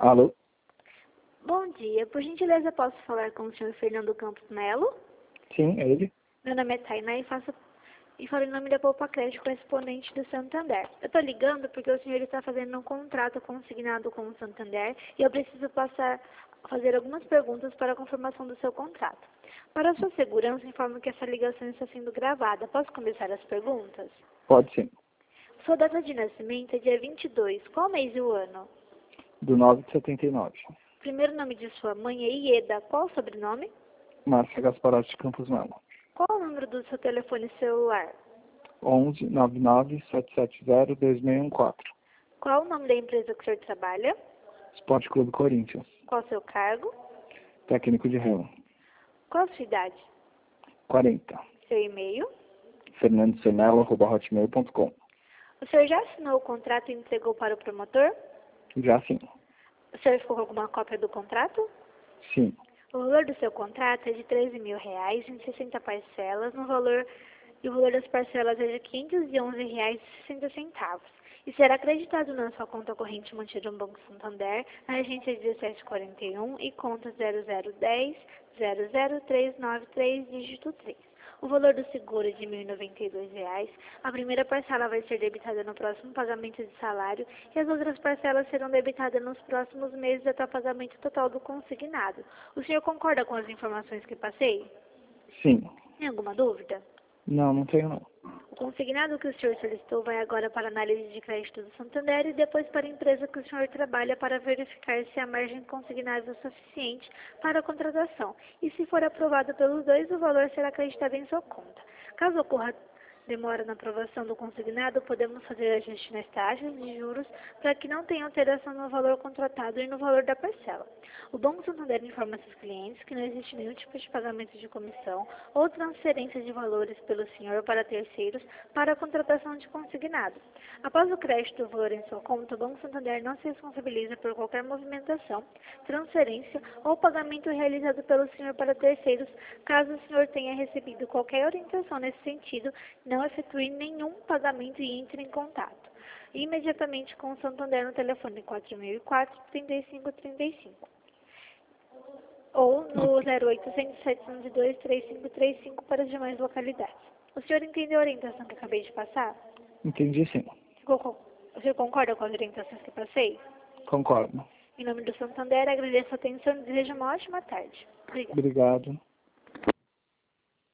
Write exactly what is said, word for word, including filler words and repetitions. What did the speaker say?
Alô? Bom dia. Por gentileza, posso falar com o senhor Fernando Campos Melo? Sim, é ele? Meu nome é Tainá e faço e falo em nome da Poupa Crédito, correspondente do Santander. Eu estou ligando porque o senhor está fazendo um contrato consignado com o Santander e eu preciso passar fazer algumas perguntas para a confirmação do seu contrato. Para a sua segurança, informo que essa ligação está sendo gravada. Posso começar as perguntas? Pode sim. Sua data de nascimento é dia vinte e dois. Qual mês e o ano? Do nove de setenta e nove. Primeiro nome de sua mãe é Ieda. Qual o sobrenome? Márcia Gasparotti de Campos Melo. Qual o número do seu telefone celular? onze nove nove sete sete zero dois seis um quatro. Qual o nome da empresa que o senhor trabalha? Esporte Clube Corinthians. Qual o seu cargo? Técnico de remo. Qual a sua idade? quarenta. Seu e-mail? fernando senelo arroba hotmail ponto com. O senhor já assinou o contrato e entregou para o promotor? Já sim. O senhor ficou com alguma cópia do contrato? Sim. O valor do seu contrato é de treze mil reais em sessenta parcelas, no valor, e o valor das parcelas é de quinhentos e onze reais e sessenta centavos. E será acreditado na sua conta corrente mantida no Banco Santander, na agência dezessete quarenta e um e conta zero zero um zero zero zero três nove três, dígito três. O valor do seguro é de mil e noventa e dois reais. A primeira parcela vai ser debitada no próximo pagamento de salário e as outras parcelas serão debitadas nos próximos meses até o pagamento total do consignado. O senhor concorda com as informações que passei? Sim. Tem alguma dúvida? Não, não tenho não. O consignado que o senhor solicitou vai agora para a análise de crédito do Santander e depois para a empresa que o senhor trabalha para verificar se a margem consignável é suficiente para a contratação. E se for aprovado pelos dois, o valor será acreditado em sua conta. Caso ocorra demora na aprovação do consignado, podemos fazer ajuste nas taxas de juros para que não tenha alteração no valor contratado e no valor da parcela. O Banco Santander informa seus clientes que não existe nenhum tipo de pagamento de comissão ou transferência de valores pelo senhor para terceiros para a contratação de consignado. Após o crédito do valor em sua conta, o Banco Santander não se responsabiliza por qualquer movimentação, transferência ou pagamento realizado pelo senhor para terceiros, caso o senhor tenha recebido qualquer orientação nesse sentido, não efetue nenhum pagamento e entre em contato imediatamente com o Santander no telefone quatro mil e quatro, trinta e cinco trinta e cinco ou no zero oitocentos, setecentos e dois, três cinco três cinco para as demais localidades. O senhor entendeu a orientação que acabei de passar? Entendi sim. O senhor concorda com as orientações que passei? Concordo. Em nome do Santander, agradeço a atenção e desejo uma ótima tarde. Obrigada. Obrigado.